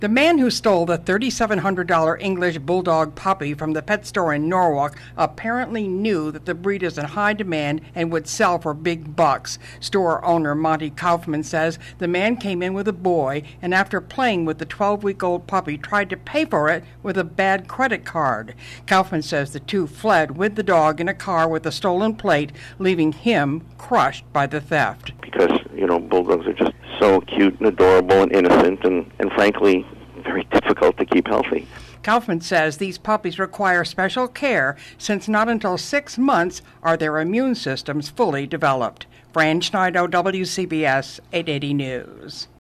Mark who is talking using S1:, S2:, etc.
S1: The man who stole the $3,700 English Bulldog puppy from the pet store in Norwalk apparently knew that the breed is in high demand and would sell for big bucks. Store owner Monty Kaufman says the man came in with a boy and after playing with the 12-week-old puppy tried to pay for it with a bad credit card. Kaufman says the two fled with the dog in a car with a stolen plate, leaving him crushed by the theft.
S2: Because, bulldogs are just so cute and adorable and innocent and frankly, very difficult to keep healthy.
S1: Kaufman says these puppies require special care since not until 6 months are their immune systems fully developed. Fran Schneider, WCBS 880 News.